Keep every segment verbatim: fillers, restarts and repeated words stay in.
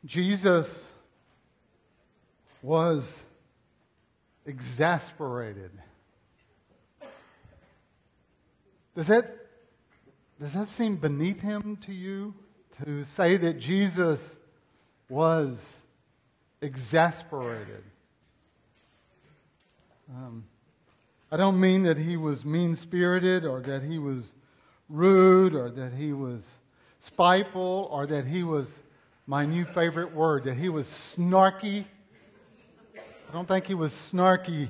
Jesus was exasperated. Does that, does that seem beneath him to you, to say that Jesus was exasperated? Um, I don't mean that he was mean-spirited or that he was rude or that he was spiteful or that he was, my new favorite word, that he was snarky. I don't think he was snarky.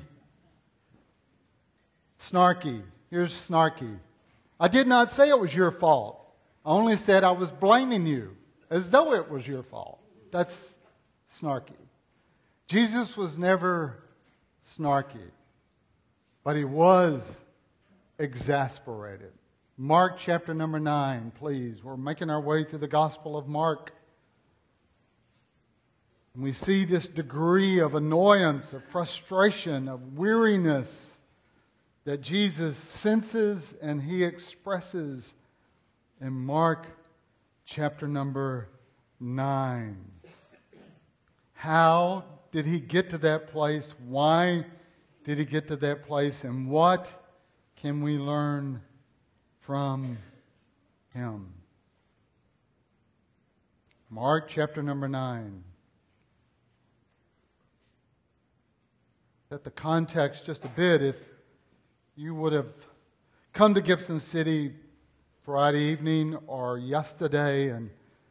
Snarky. Here's snarky. I did not say it was your fault. I only said I was blaming you as though it was your fault. That's snarky. Jesus was never snarky, but he was exasperated. Mark chapter number nine, please. We're making our way through the Gospel of Mark. And we see this degree of annoyance, of frustration, of weariness that Jesus senses and he expresses in Mark chapter number nine. How did he get to that place? Why did he get to that place? And what can we learn from him? Mark chapter number nine. Set the context just a bit. If you would have come to Gibson City Friday evening or yesterday and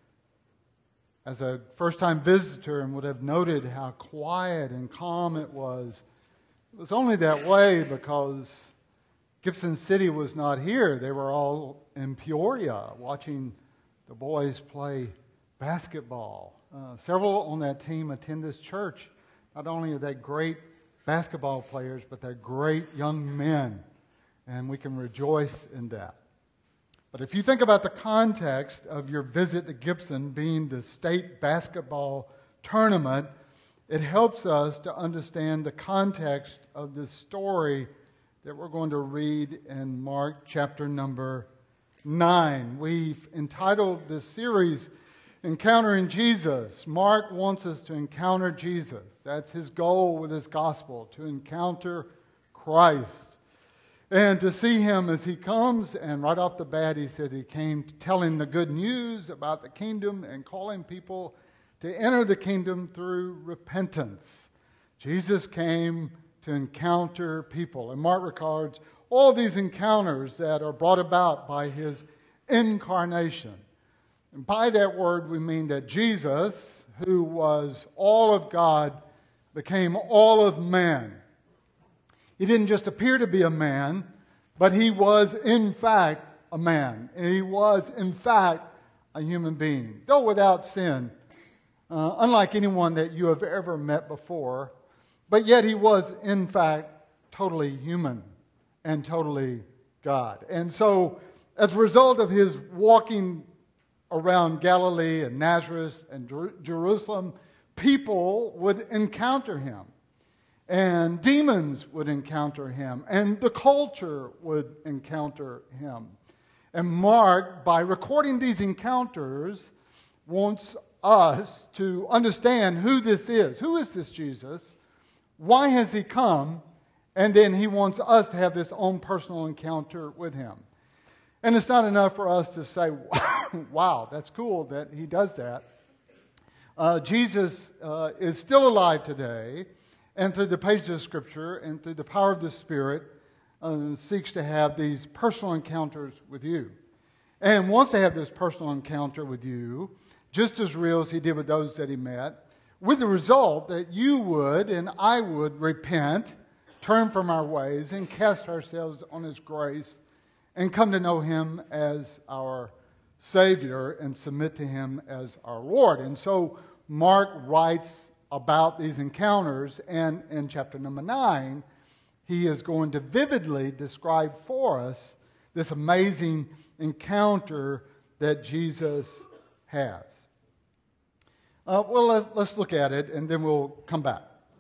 as a first-time visitor and would have noted how quiet and calm it was, it was only that way because Gibson City was not here. They were all in Peoria watching the boys play basketball. Uh, several on that team attend this church. Not only are they great basketball players, but they're great young men, and we can rejoice in that. But if you think about the context of your visit to Gibson being the state basketball tournament, it helps us to understand the context of this story that we're going to read in Mark chapter number nine. We've entitled this series, Encountering Jesus. Mark wants us to encounter Jesus. That's his goal with his gospel, to encounter Christ. And to see him as he comes, and right off the bat he said he came telling the good news about the kingdom and calling people to enter the kingdom through repentance. Jesus came to encounter people. And Mark records all these encounters that are brought about by his incarnation. And by that word we mean that Jesus, who was all of God, became all of man. He didn't just appear to be a man, but he was in fact a man. And he was in fact a human being, though without sin, uh, unlike anyone that you have ever met before. But yet he was in fact totally human and totally God. And so as a result of his walking around Galilee and Nazareth and Jer- Jerusalem, people would encounter him. And demons would encounter him. And the culture would encounter him. And Mark, by recording these encounters, wants us to understand who this is. Who is this Jesus? Why has he come? And then he wants us to have this own personal encounter with him. And it's not enough for us to say, wow, that's cool that he does that. Uh, Jesus uh, is still alive today. And through the pages of Scripture and through the power of the Spirit, uh, seeks to have these personal encounters with you. And wants to have this personal encounter with you, just as real as he did with those that he met, with the result that you would and I would repent, turn from our ways, and cast ourselves on his grace, and come to know him as our Savior and submit to him as our Lord. And so Mark writes about these encounters, and in chapter number nine, he is going to vividly describe for us this amazing encounter that Jesus has. Uh, well, let's, let's look at it, and then we'll come back.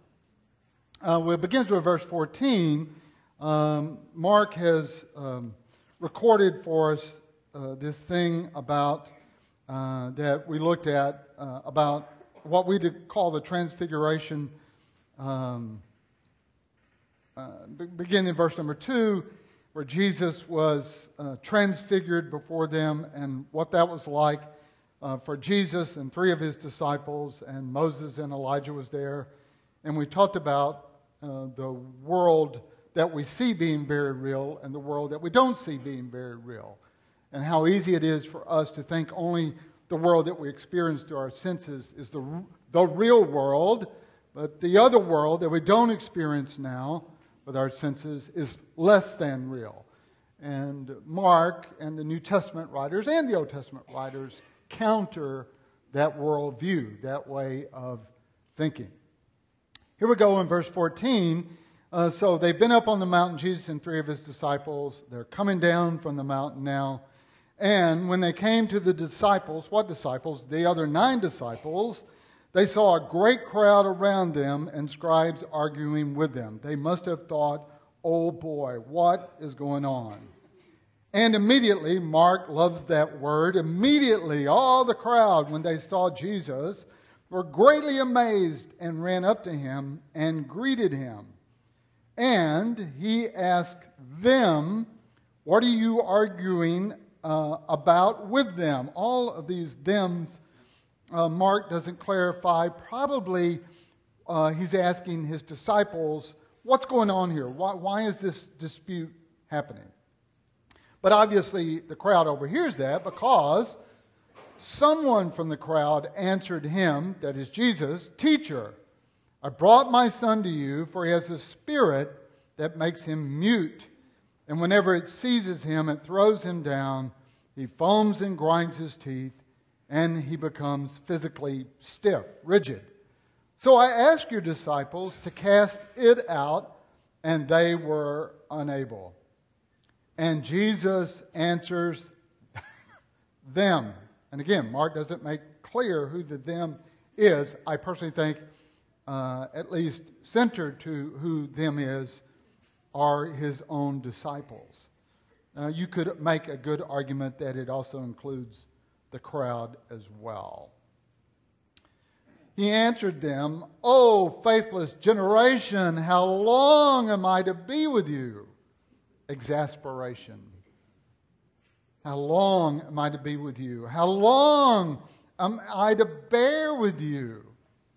Uh, well, it begins with verse fourteen. Um, Mark has um, recorded for us uh, this thing about uh, that we looked at uh, about what we call the Transfiguration. Um, uh, begin in verse number two, where Jesus was uh, transfigured before them, and what that was like uh, for Jesus and three of his disciples, and Moses and Elijah was there. And we talked about uh, the world that we see being very real and the world that we don't see being very real, and how easy it is for us to think only the world that we experience through our senses is the, the real world, but the other world that we don't experience now with our senses is less than real. And Mark and the New Testament writers and the Old Testament writers counter that worldview, that way of thinking. Here we go in verse fourteen. Uh, so they've been up on the mountain, Jesus and three of his disciples. They're coming down from the mountain now. And when they came to the disciples, what disciples? The other nine disciples, they saw a great crowd around them and scribes arguing with them. They must have thought, oh boy, what is going on? And immediately, Mark loves that word, immediately all the crowd, when they saw Jesus, were greatly amazed and ran up to him and greeted him. And he asked them, what are you arguing uh, about with them? All of these thems, uh, Mark doesn't clarify. Probably uh, he's asking his disciples, what's going on here? Why, why is this dispute happening? But obviously the crowd overhears that because someone from the crowd answered him, that is Jesus, "Teacher, I brought my son to you, for he has a spirit that makes him mute. And whenever it seizes him, it throws him down. He foams and grinds his teeth, and he becomes physically stiff, rigid. So I asked your disciples to cast it out, and they were unable." And Jesus answers them. And again, Mark doesn't make clear who the them is. I personally think Uh, at least centered to who them is, are his own disciples. Uh, you could make a good argument that it also includes the crowd as well. He answered them, "O faithless generation, how long am I to be with you?" Exasperation. How long am I to be with you? How long am I to bear with you?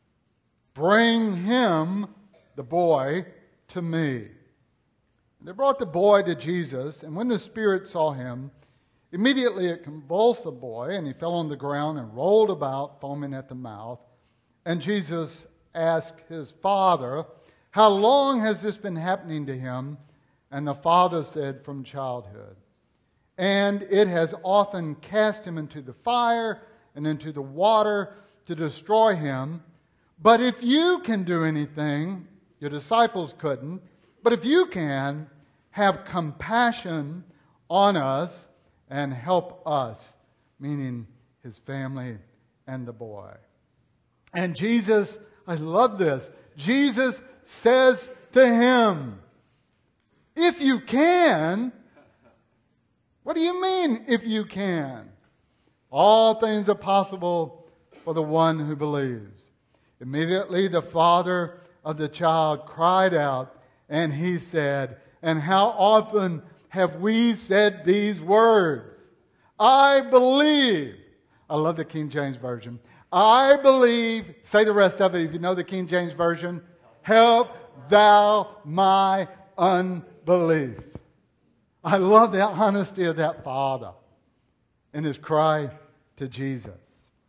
Bring him, the boy, to me. They brought the boy to Jesus, and when the Spirit saw him, immediately it convulsed the boy, and he fell on the ground and rolled about, foaming at the mouth. And Jesus asked his father, "How long has this been happening to him?" And the father said, "From childhood. And it has often cast him into the fire and into the water to destroy him. But if you can do anything," your disciples couldn't, "but if you can, have compassion on us and help us," meaning his family and the boy. And Jesus, I love this, Jesus says to him, "If you can," what do you mean, if you can? "All things are possible for the one who believes." Immediately the father of the child cried out, and he said, and how often have we said these words? I believe. I love the King James Version. I believe, say the rest of it if you know the King James Version. Help thou my unbelief. I love the honesty of that father in his cry to Jesus.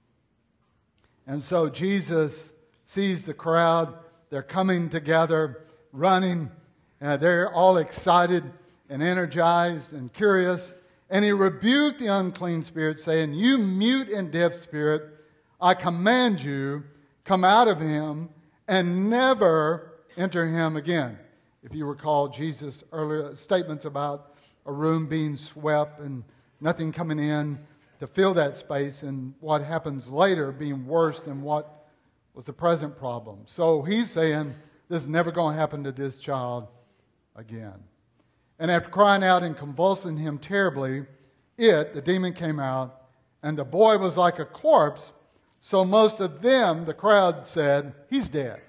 And so Jesus sees the crowd. They're coming together, running. Uh, they're all excited and energized and curious. And he rebuked the unclean spirit, saying, "You mute and deaf spirit, I command you, come out of him and never enter him again." If you recall Jesus' earlier statements about a room being swept and nothing coming in to fill that space, and what happens later being worse than what was the present problem. So he's saying this is never going to happen to this child again. And after crying out and convulsing him terribly, it, the demon, came out, and the boy was like a corpse, So most of them, the crowd, said, he's dead.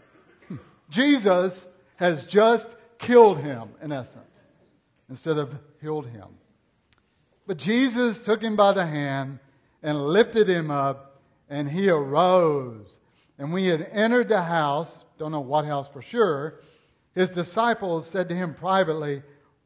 Jesus has just killed him, in essence, instead of healed him. But Jesus took him by the hand and lifted him up, and he arose. And when he had entered the house, don't know what house for sure, his disciples said to him privately,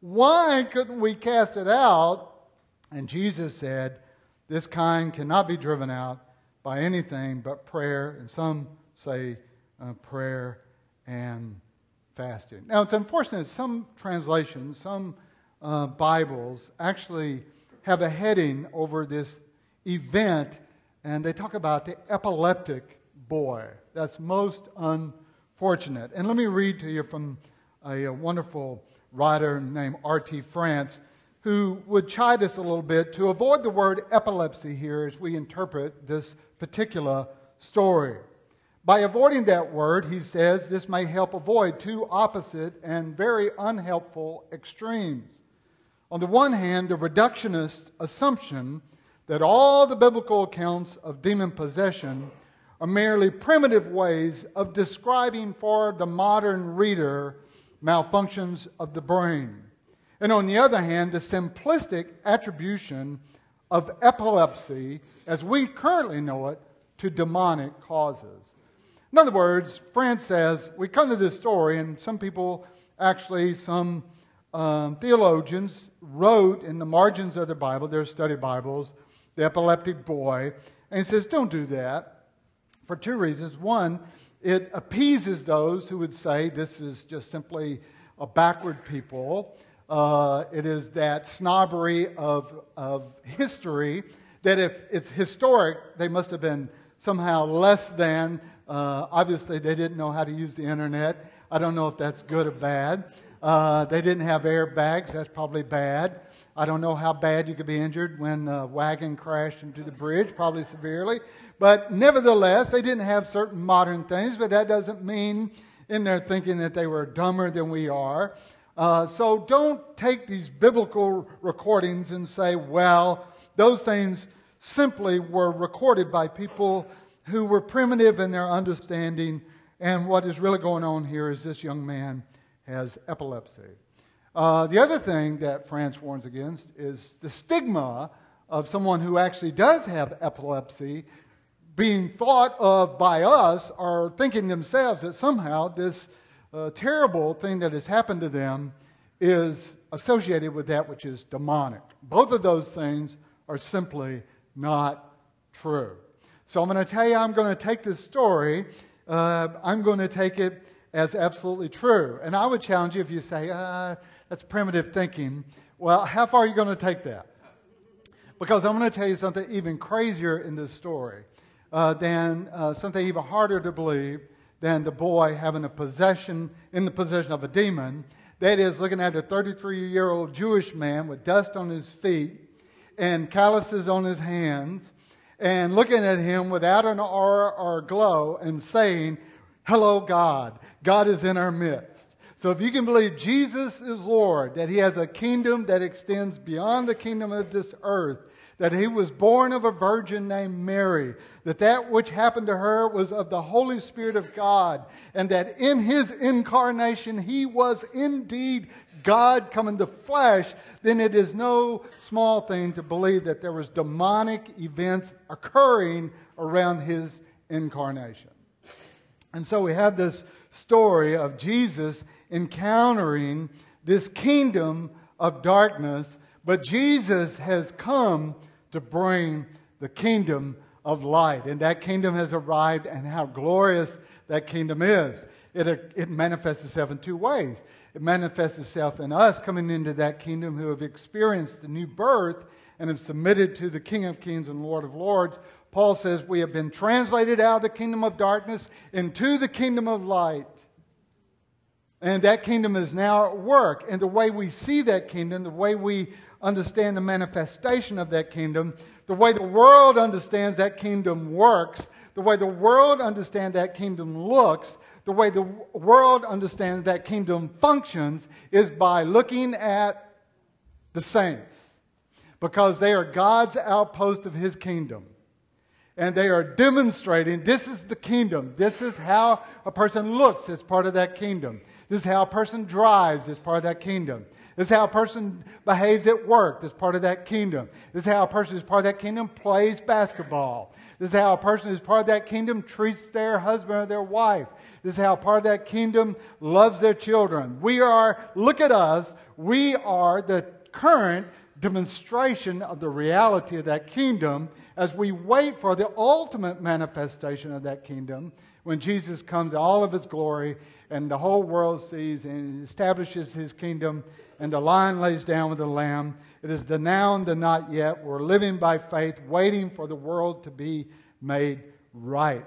why couldn't we cast it out? And Jesus said, this kind cannot be driven out by anything but prayer, and some say uh, prayer and fasting. Now, it's unfortunate, some translations, some uh, Bibles actually have a heading over this event, and they talk about the epileptic boy. That's most unfortunate. And let me read to you from a, a wonderful writer named R T France, who would chide us a little bit to avoid the word epilepsy here as we interpret this particular story. By avoiding that word, he says, this may help avoid two opposite and very unhelpful extremes. On the one hand, the reductionist assumption that all the biblical accounts of demon possession are merely primitive ways of describing for the modern reader malfunctions of the brain. And on the other hand, the simplistic attribution of epilepsy, as we currently know it, to demonic causes. In other words, France says, we come to this story, and some people, actually some um, theologians, wrote in the margins of the Bible, their study Bibles, the epileptic boy, and he says, don't do that, for two reasons. One, it appeases those who would say this is just simply a backward people. Uh, it is that snobbery of, of history, that if it's historic, they must have been somehow less than. Uh, obviously, they didn't know how to use the internet. I don't know if that's good or bad. Uh, they didn't have airbags. That's probably bad. I don't know how bad you could be injured when a wagon crashed into the bridge, probably severely. But nevertheless, they didn't have certain modern things, but that doesn't mean in their thinking that they were dumber than we are. Uh, so don't take these biblical recordings and say, well, those things simply were recorded by people who were primitive in their understanding, and what is really going on here is this young man has epilepsy. Uh, the other thing that France warns against is the stigma of someone who actually does have epilepsy being thought of by us, or thinking themselves that somehow this uh, terrible thing that has happened to them is associated with that which is demonic. Both of those things are simply not true. So I'm going to tell you, I'm going to take this story, uh, I'm going to take it as absolutely true. And I would challenge you if you say, uh, that's primitive thinking. Well, how far are you going to take that? Because I'm going to tell you something even crazier in this story uh, than uh, something even harder to believe than the boy having a possession, in the possession of a demon. That is, looking at a thirty-three-year-old Jewish man with dust on his feet and calluses on his hands, and looking at him without an aura or glow and saying, hello, God. God is in our midst. So if you can believe Jesus is Lord, that he has a kingdom that extends beyond the kingdom of this earth, that he was born of a virgin named Mary, that that which happened to her was of the Holy Spirit of God, and that in his incarnation he was indeed God come in the flesh, then it is no small thing to believe that there was demonic events occurring around his incarnation. And so we have this story of Jesus encountering this kingdom of darkness, but Jesus has come to bring the kingdom of light. And that kingdom has arrived, and how glorious that kingdom is. It, it manifests itself in two ways. It manifests itself in us coming into that kingdom who have experienced the new birth and have submitted to the King of Kings and Lord of Lords. Paul says we have been translated out of the kingdom of darkness into the kingdom of light. And that kingdom is now at work. And the way we see that kingdom, the way we understand the manifestation of that kingdom, the way the world understands that kingdom works, the way the world understands that kingdom looks, the way the world understands that kingdom functions is by looking at the saints. Because they are God's outpost of his kingdom. And they are demonstrating this is the kingdom. This is how a person looks as part of that kingdom. This is how a person drives as part of that kingdom. This is how a person behaves at work as part of that kingdom. This is how a person as part of that kingdom plays basketball. This is how a person as part of that kingdom treats their husband or their wife. This is how part of that kingdom loves their children. We are, look at us, we are the current demonstration of the reality of that kingdom as we wait for the ultimate manifestation of that kingdom when Jesus comes in all of his glory and the whole world sees and establishes his kingdom and the lion lays down with the lamb. It is the now and the not yet. We're living by faith, waiting for the world to be made right.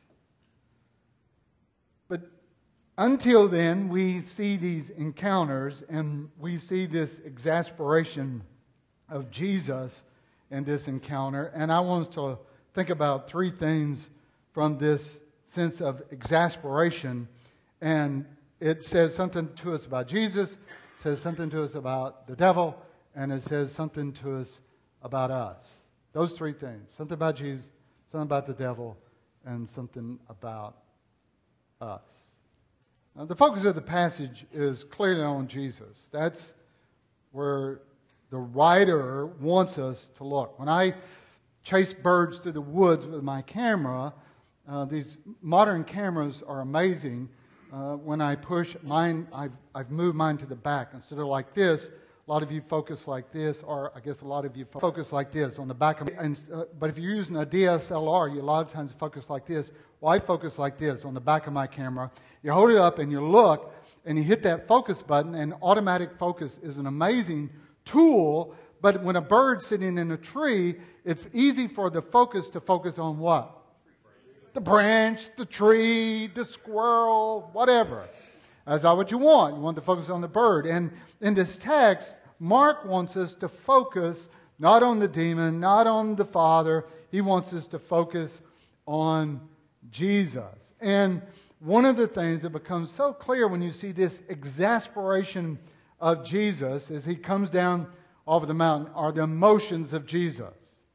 But until then, we see these encounters and we see this exasperation of Jesus in this encounter. And I want us to think about three things from this sense of exasperation. And it says something to us about Jesus, it says something to us about the devil, and it says something to us about us. Those three things. Something about Jesus, something about the devil, and something about us. Now, the focus of the passage is clearly on Jesus. That's where the writer wants us to look. When I chase birds through the woods with my camera, uh, these modern cameras are amazing. Uh, when I push mine, I've, I've moved mine to the back. Instead of like this, a lot of you focus like this, or I guess a lot of you focus like this on the back of and, uh, But if you're using a D S L R, you a lot of times focus like this. Well, I focus like this on the back of my camera. You hold it up and you look, and you hit that focus button, and automatic focus is an amazing tool, but when a bird's sitting in a tree, it's easy for the focus to focus on what? The branch, the tree, the squirrel, whatever. That's not what you want. You want to focus on the bird. And in this text, Mark wants us to focus not on the demon, not on the Father. He wants us to focus on Jesus. And one of the things that becomes so clear when you see this exasperation of Jesus as he comes down off of the mountain are the emotions of Jesus.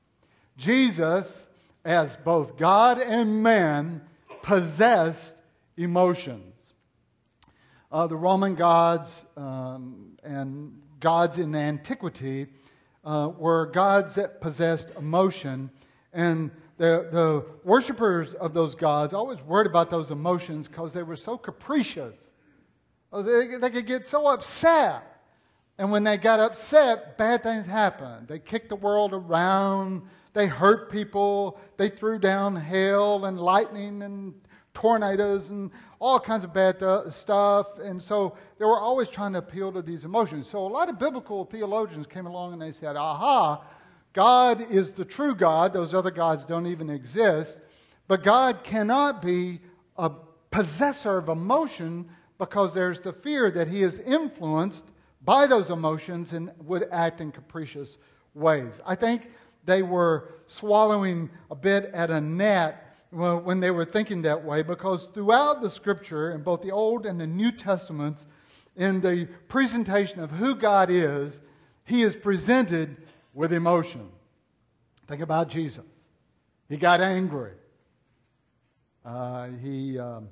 Jesus, as both God and man, possessed emotions. Uh, the Roman gods um, and gods in antiquity uh, were gods that possessed emotion, and the, the worshipers of those gods always worried about those emotions because they were so capricious. They, they could get so upset. And when they got upset, bad things happened. They kicked the world around. They hurt people. They threw down hail and lightning and tornadoes and all kinds of bad th- stuff. And so they were always trying to appeal to these emotions. So a lot of biblical theologians came along and they said, aha, God is the true God. Those other gods don't even exist. But God cannot be a possessor of emotion because there's the fear that he is influenced by those emotions and would act in capricious ways. I think they were swallowing a bit at a net when they were thinking that way, because throughout the Scripture, in both the Old and the New Testaments, in the presentation of who God is, he is presented with emotion. Think about Jesus. He got angry. Uh, he... Um,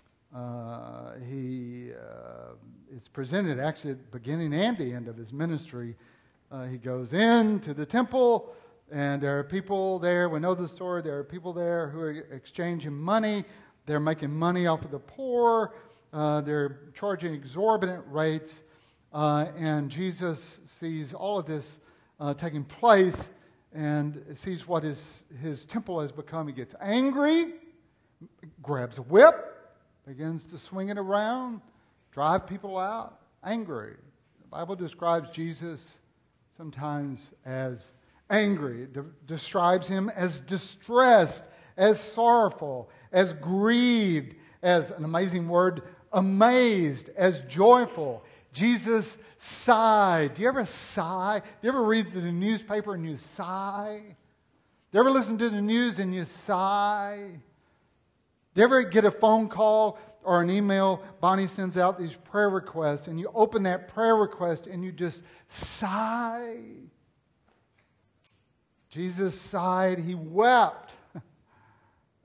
Uh, he uh, it's presented actually at the beginning and the end of his ministry. Uh, he goes into the temple, and there are people there. We know the story. There are people there who are exchanging money. They're making money off of the poor. Uh, they're charging exorbitant rates. Uh, and Jesus sees all of this uh, taking place and sees what his, his temple has become. He gets angry, grabs a whip, begins to swing it around, drive people out, angry. The Bible describes Jesus sometimes as angry. It de- describes him as distressed, as sorrowful, as grieved, as, an amazing word, amazed, as joyful. Jesus sighed. Do you ever sigh? Do you ever read the newspaper and you sigh? Do you ever listen to the news and you sigh? Do you ever get a phone call or an email? Bonnie sends out these prayer requests, and you open that prayer request and you just sigh. Jesus sighed. He wept.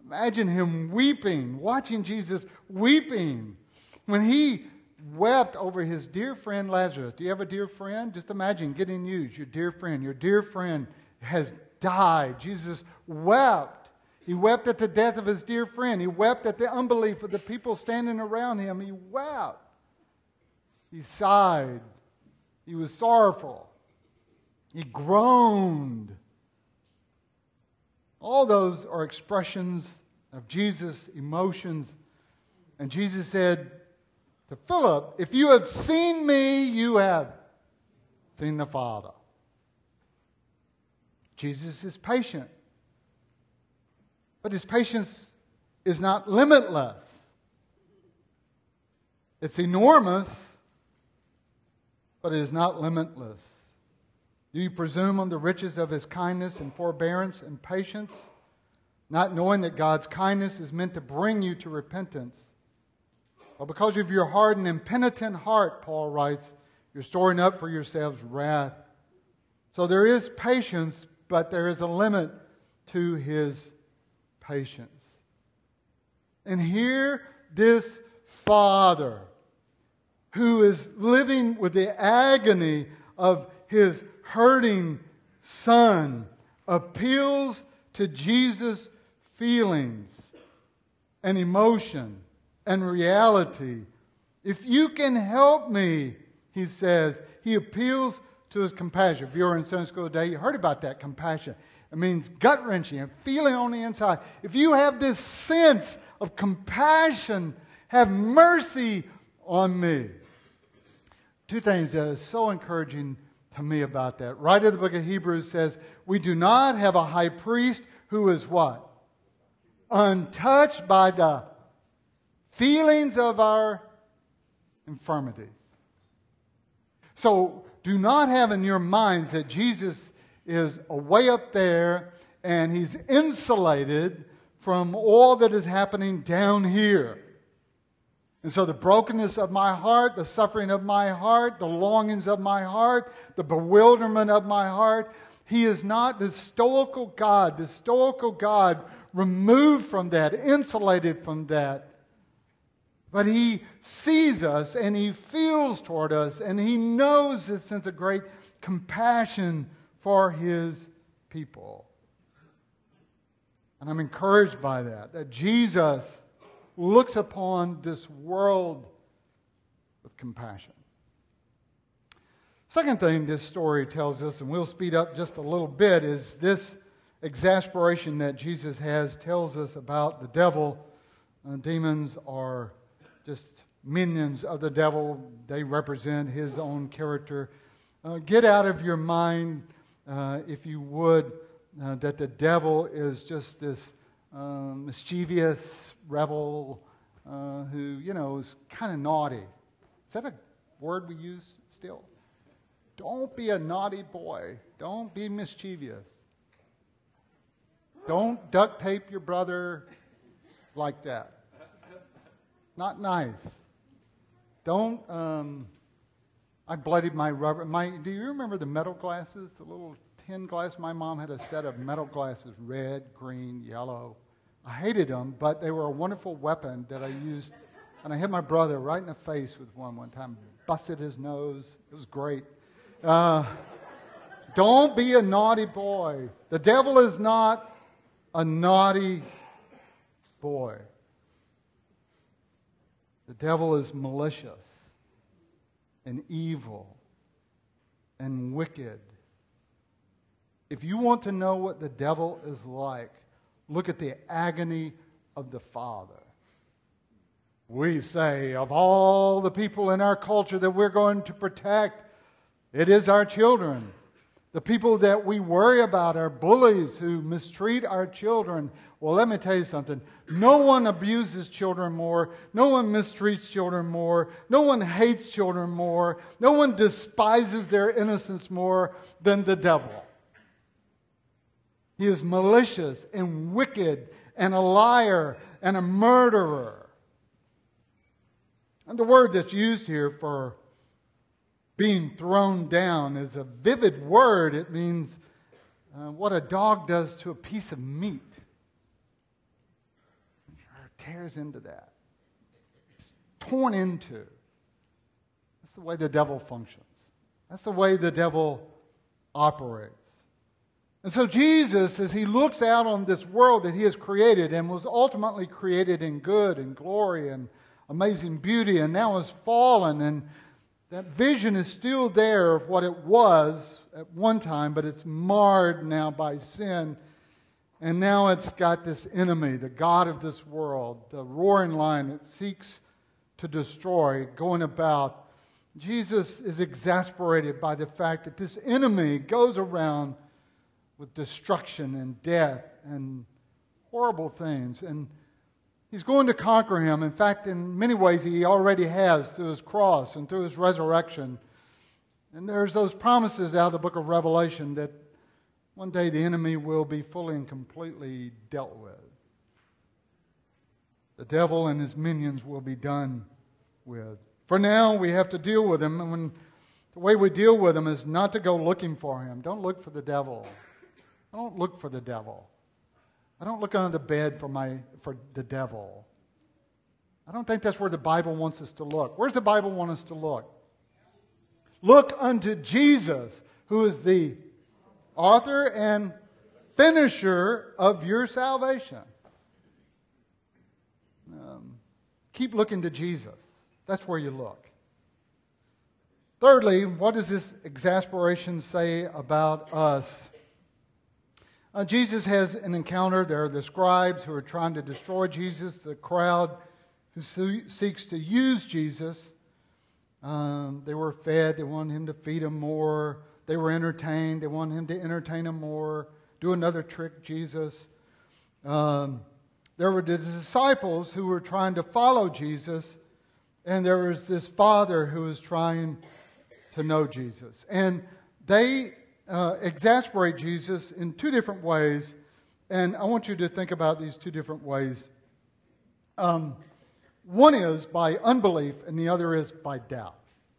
Imagine him weeping, watching Jesus weeping. When he wept over his dear friend Lazarus. Do you have a dear friend? Just imagine getting news. Your dear friend, your dear friend has died. Jesus wept. He wept at the death of his dear friend. He wept at the unbelief of the people standing around him. He wept. He sighed. He was sorrowful. He groaned. All those are expressions of Jesus' emotions. And Jesus said to Philip, if you have seen me, you have seen the Father. Jesus is patient. But his patience is not limitless. It's enormous, but it is not limitless. Do you presume on the riches of his kindness and forbearance and patience, not knowing that God's kindness is meant to bring you to repentance? Well, because of your hard and impenitent heart, Paul writes, you're storing up for yourselves wrath. So there is patience, but there is a limit to his patience. And here, this father, who is living with the agony of his hurting son, appeals to Jesus' feelings and emotion and reality. If you can help me, he says, he appeals to his compassion. If you were in Sunday school today, you heard about that compassion. It means gut-wrenching and feeling on the inside. If you have this sense of compassion, have mercy on me. Two things that are so encouraging to me about that. Right in the book of Hebrews says, we do not have a high priest who is what? Untouched by the feelings of our infirmities. So do not have in your minds that Jesus is way up there and he's insulated from all that is happening down here. And so the brokenness of my heart, the suffering of my heart, the longings of my heart, the bewilderment of my heart, he is not the stoical God, the stoical God removed from that, insulated from that. But he sees us and he feels toward us and he knows this sense of great compassion for his people. And I'm encouraged by that, that Jesus looks upon this world with compassion. Second thing this story tells us, and we'll speed up just a little bit, is this exasperation that Jesus has tells us about the devil. Uh, demons are just minions of the devil. They represent his own character. Uh, get out of your mind, uh, if you would, uh, that the devil is just this uh, mischievous rebel uh, who, you know, is kind of naughty. Is that a word we use still? Don't be a naughty boy. Don't be mischievous. Don't duct tape your brother like that. Not nice. Don't, um, I bloodied my rubber. My, do you remember the metal glasses? The little tin glass? My mom had a set of metal glasses, red, green, yellow. I hated them, but they were a wonderful weapon that I used. And I hit my brother right in the face with one one time. Busted his nose. It was great. Uh, don't be a naughty boy. The devil is not a naughty boy. The devil is malicious and evil and wicked. If you want to know what the devil is like, look at the agony of the Father. We say, of all the people in our culture that we're going to protect, it is our children. The people that we worry about are bullies who mistreat our children. Well, let me tell you something. No one abuses children more. No one mistreats children more. No one hates children more. No one despises their innocence more than the devil. He is malicious and wicked and a liar and a murderer. And the word that's used here for being thrown down is a vivid word. It means uh, what a dog does to a piece of meat. tears into that. It's torn into. That's the way the devil functions. That's the way the devil operates. And so Jesus, as he looks out on this world that he has created and was ultimately created in good and glory and amazing beauty and now is fallen, and that vision is still there of what it was at one time, but it's marred now by sin. And now it's got this enemy, the god of this world, the roaring lion that seeks to destroy, going about. Jesus is exasperated by the fact that this enemy goes around with destruction and death and horrible things. And he's going to conquer him. In fact, in many ways, he already has through his cross and through his resurrection. And there's those promises out of the book of Revelation that one day the enemy will be fully and completely dealt with. The devil and his minions will be done with. For now, we have to deal with him. And when, the way we deal with him is not to go looking for him. Don't look for the devil. I don't look for the devil. I don't look under the bed for my for the devil. I don't think that's where the Bible wants us to look. Where's the Bible want us to look? Look unto Jesus, who is the author and finisher of your salvation. Um, keep looking to Jesus. That's where you look. Thirdly, what does this exasperation say about us? Uh, Jesus has an encounter. There are the scribes who are trying to destroy Jesus, the crowd who se- seeks to use Jesus. Um, they were fed. They wanted him to feed them more. They were entertained. They wanted him to entertain them more. Do another trick, Jesus. Um, there were the disciples who were trying to follow Jesus. And there was this father who was trying to know Jesus. And they uh, exasperate Jesus in two different ways. And I want you to think about these two different ways. Um, one is by unbelief, and the other is by doubt.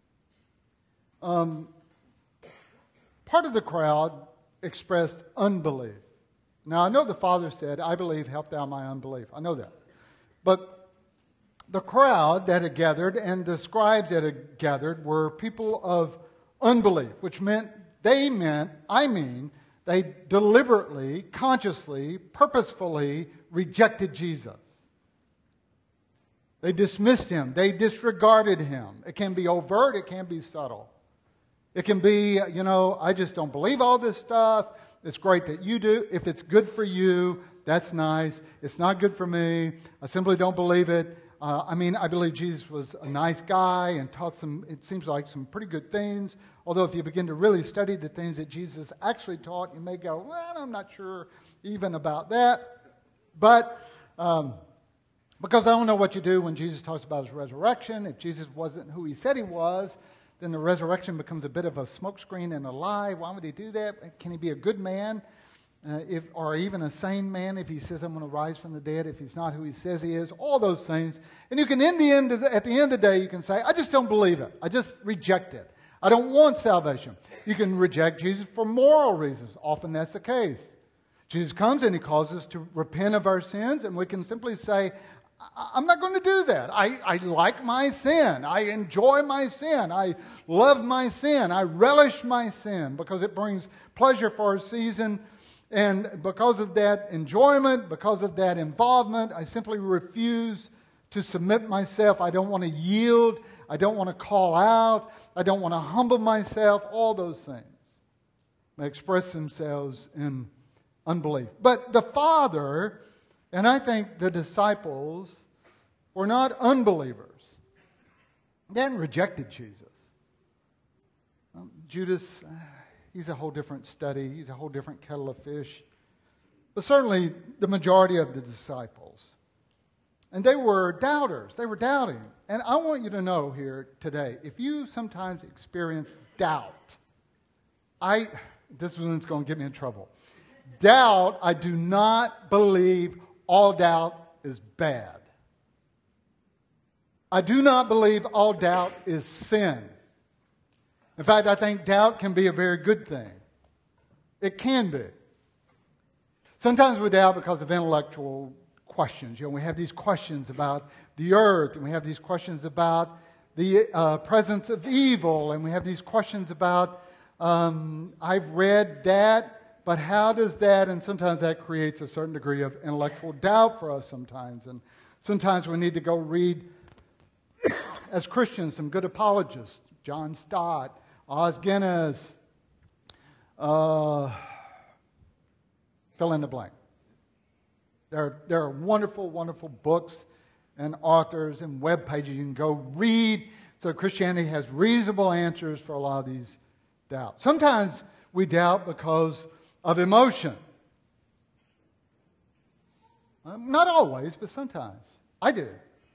Um, part of the crowd expressed unbelief. Now, I know the Father said, I believe, help thou my unbelief. I know that. But the crowd that had gathered and the scribes that had gathered were people of unbelief, which meant, they meant, I mean, they deliberately, consciously, purposefully rejected Jesus. They dismissed him. They disregarded him. It can be overt. It can be subtle. It can be, you know, I just don't believe all this stuff. It's great that you do. If it's good for you, that's nice. It's not good for me. I simply don't believe it. Uh, I mean, I believe Jesus was a nice guy and taught some, it seems like, some pretty good things. Although if you begin to really study the things that Jesus actually taught, you may go, well, I'm not sure even about that. But um, because I don't know what you do when Jesus talks about his resurrection. If Jesus wasn't who he said he was, then the resurrection becomes a bit of a smokescreen and a lie. Why would he do that? Can he be a good man? Uh, if, or even a sane man if he says, I'm going to rise from the dead, if he's not who he says he is, all those things. And you can, in the end of the, at the end of the day, you can say, I just don't believe it. I just reject it. I don't want salvation. You can reject Jesus for moral reasons. Often that's the case. Jesus comes and he calls us to repent of our sins, and we can simply say, I'm not going to do that. I, I like my sin. I enjoy my sin. I love my sin. I relish my sin because it brings pleasure for a season. And because of that enjoyment, because of that involvement, I simply refuse to submit myself. I don't want to yield. I don't want to call out. I don't want to humble myself. All those things may express themselves in unbelief. But the Father, and I think the disciples, were not unbelievers. They hadn't rejected Jesus. Um, Judas, uh, he's a whole different study. He's a whole different kettle of fish. But certainly the majority of the disciples. And they were doubters. They were doubting. And I want you to know here today, if you sometimes experience doubt, I, this one's going to get me in trouble. Doubt, I do not believe all doubt is bad. I do not believe all doubt is sin. In fact, I think doubt can be a very good thing. It can be. Sometimes we doubt because of intellectual questions. You know, we have these questions about the earth, and we have these questions about the uh, presence of evil, and we have these questions about, um, I've read that, but how does that, and sometimes that creates a certain degree of intellectual doubt for us sometimes, and sometimes we need to go read, as Christians, some good apologists, John Stott, Os Guinness, uh, fill in the blank. There, there are wonderful, wonderful books and authors and web pages you can go read. So Christianity has reasonable answers for a lot of these doubts. Sometimes we doubt because of emotion. Um, not always, but sometimes. I do.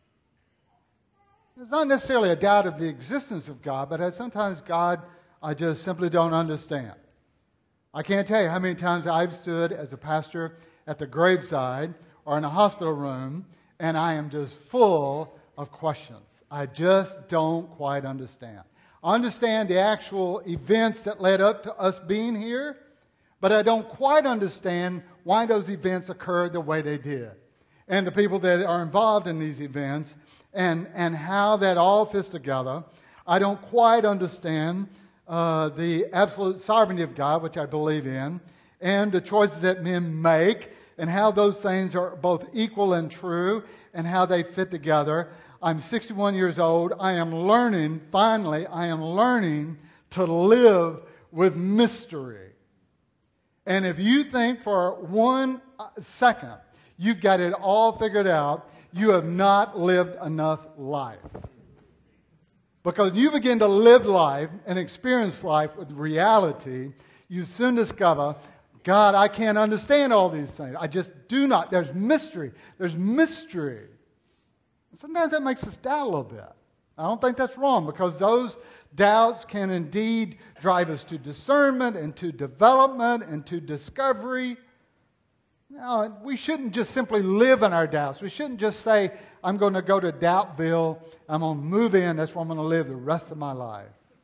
It's not necessarily a doubt of the existence of God, but sometimes God I just simply don't understand. I can't tell you how many times I've stood as a pastor at the graveside or in a hospital room, and I am just full of questions. I just don't quite understand. I understand the actual events that led up to us being here, but I don't quite understand why those events occurred the way they did, and the people that are involved in these events, and, and how that all fits together. I don't quite understand uh, the absolute sovereignty of God, which I believe in, and the choices that men make, and how those things are both equal and true, and how they fit together. I'm sixty-one years old. I am learning, finally, I am learning to live with mystery. And if you think for one second you've got it all figured out, you have not lived enough life. Because you begin to live life and experience life with reality, you soon discover, God, I can't understand all these things. I just do not. There's mystery. There's mystery. Sometimes that makes us doubt a little bit. I don't think that's wrong, because those doubts can indeed drive us to discernment and to development and to discovery. No, we shouldn't just simply live in our doubts. We shouldn't just say, I'm going to go to Doubtville, I'm going to move in, that's where I'm going to live the rest of my life.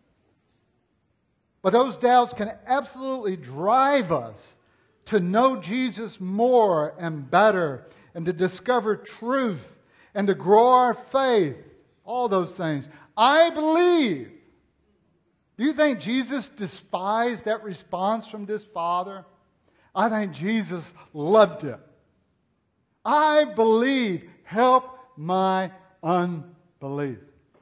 But those doubts can absolutely drive us to know Jesus more and better, and to discover truth, and to grow our faith, all those things. I believe. Do you think Jesus despised that response from this father? I think Jesus loved it. I believe. Help my unbelief.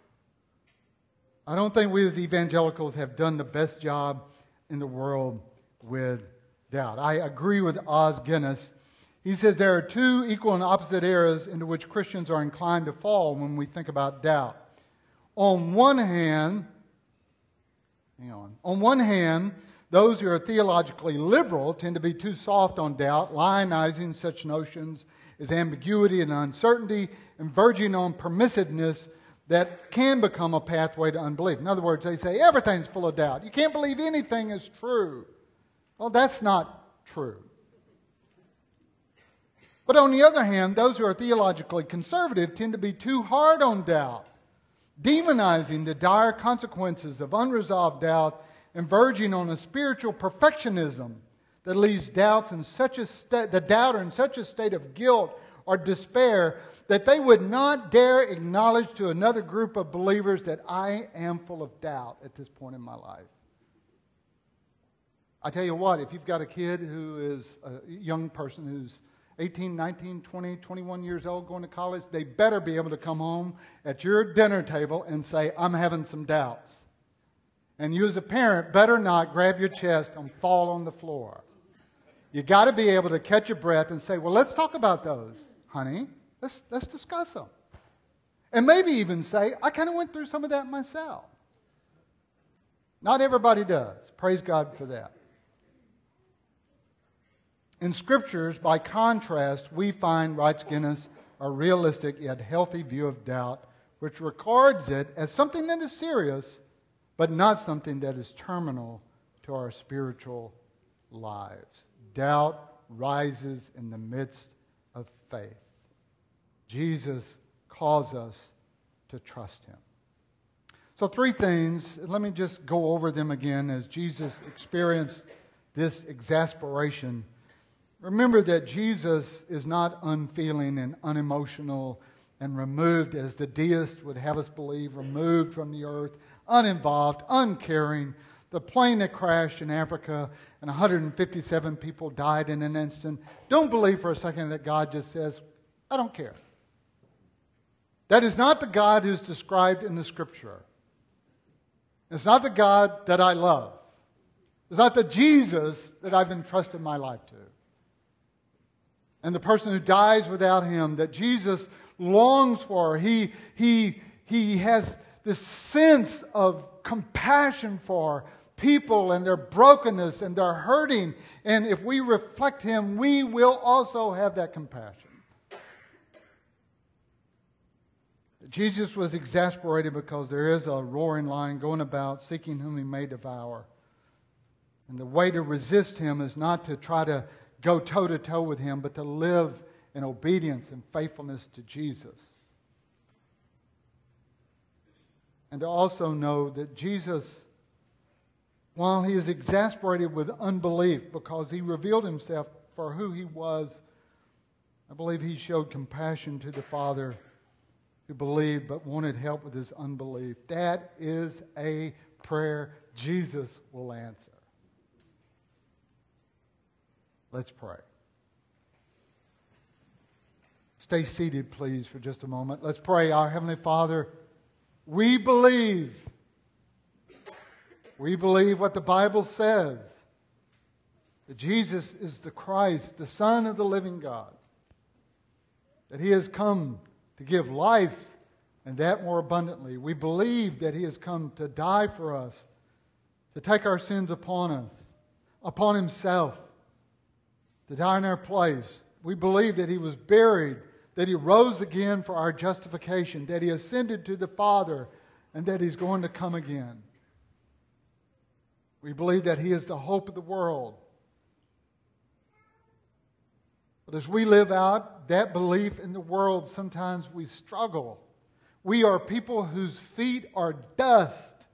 I don't think we as evangelicals have done the best job in the world with doubt. I agree with Os Guinness. He says there are two equal and opposite areas into which Christians are inclined to fall when we think about doubt. On one hand, hang on, on one hand, those who are theologically liberal tend to be too soft on doubt, lionizing such notions as ambiguity and uncertainty, and verging on permissiveness that can become a pathway to unbelief. In other words, they say everything's full of doubt. You can't believe anything is true. Well, that's not true. But on the other hand, those who are theologically conservative tend to be too hard on doubt, demonizing the dire consequences of unresolved doubt and verging on a spiritual perfectionism that leaves doubts in such a sta- the doubter in such a state of guilt or despair that they would not dare acknowledge to another group of believers that I am full of doubt at this point in my life. I tell you what, if you've got a kid who is a young person who's eighteen, nineteen, twenty, twenty-one years old going to college, they better be able to come home at your dinner table and say, I'm having some doubts. And you as a parent better not grab your chest and fall on the floor. You got to be able to catch your breath and say, well, let's talk about those, honey. Let's, let's discuss them. And maybe even say, I kind of went through some of that myself. Not everybody does. Praise God for that. In Scriptures, by contrast, we find, writes Guinness, a realistic yet healthy view of doubt, which records it as something that is serious, but not something that is terminal to our spiritual lives. Doubt rises in the midst of faith. Jesus calls us to trust him. So three things, let me just go over them again as Jesus experienced this exasperation. Remember that Jesus is not unfeeling and unemotional and removed, as the deists would have us believe, removed from the earth, uninvolved, uncaring. The plane that crashed in Africa and one hundred fifty-seven people died in an instant. Don't believe for a second that God just says, I don't care. That is not the God who's described in the Scripture. It's not the God that I love. It's not the Jesus that I've entrusted my life to. And the person who dies without him, that Jesus longs for, he, he, he has this sense of compassion for people and their brokenness and their hurting. And if we reflect him, we will also have that compassion. Jesus was exasperated because there is a roaring lion going about seeking whom he may devour. And the way to resist him is not to try to go toe-to-toe with him, but to live in obedience and faithfulness to Jesus. And to also know that Jesus, while he is exasperated with unbelief because he revealed himself for who he was, I believe he showed compassion to the Father who believed but wanted help with his unbelief. That is a prayer Jesus will answer. Let's pray. Stay seated, please, for just a moment. Let's pray. Our Heavenly Father, we believe. We believe what the Bible says, that Jesus is the Christ, the Son of the living God, that he has come to give life, and that more abundantly. We believe that he has come to die for us, to take our sins upon us, upon himself, to die in our place. We believe that he was buried, that he rose again for our justification, that he ascended to the Father, and that he's going to come again. We believe that he is the hope of the world. But as we live out that belief in the world, sometimes we struggle. We are people whose feet are dust.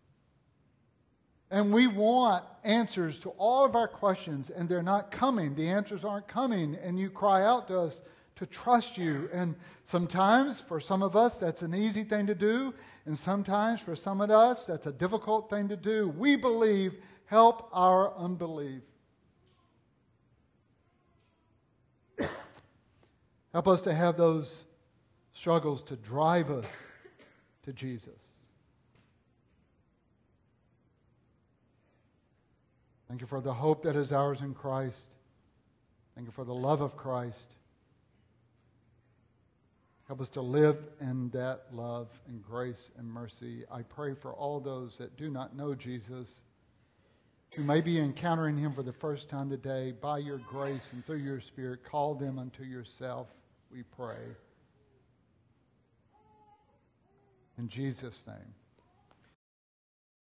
And we want answers to all of our questions, and they're not coming. The answers aren't coming, and you cry out to us to trust you. And sometimes, for some of us, that's an easy thing to do, and sometimes, for some of us, that's a difficult thing to do. We believe, help our unbelief. Help us to have those struggles to drive us to Jesus. Thank you for the hope that is ours in Christ. Thank you for the love of Christ. Help us to live in that love and grace and mercy. I pray for all those that do not know Jesus, who may be encountering him for the first time today. By your grace and through your Spirit, call them unto yourself, we pray. In Jesus' name.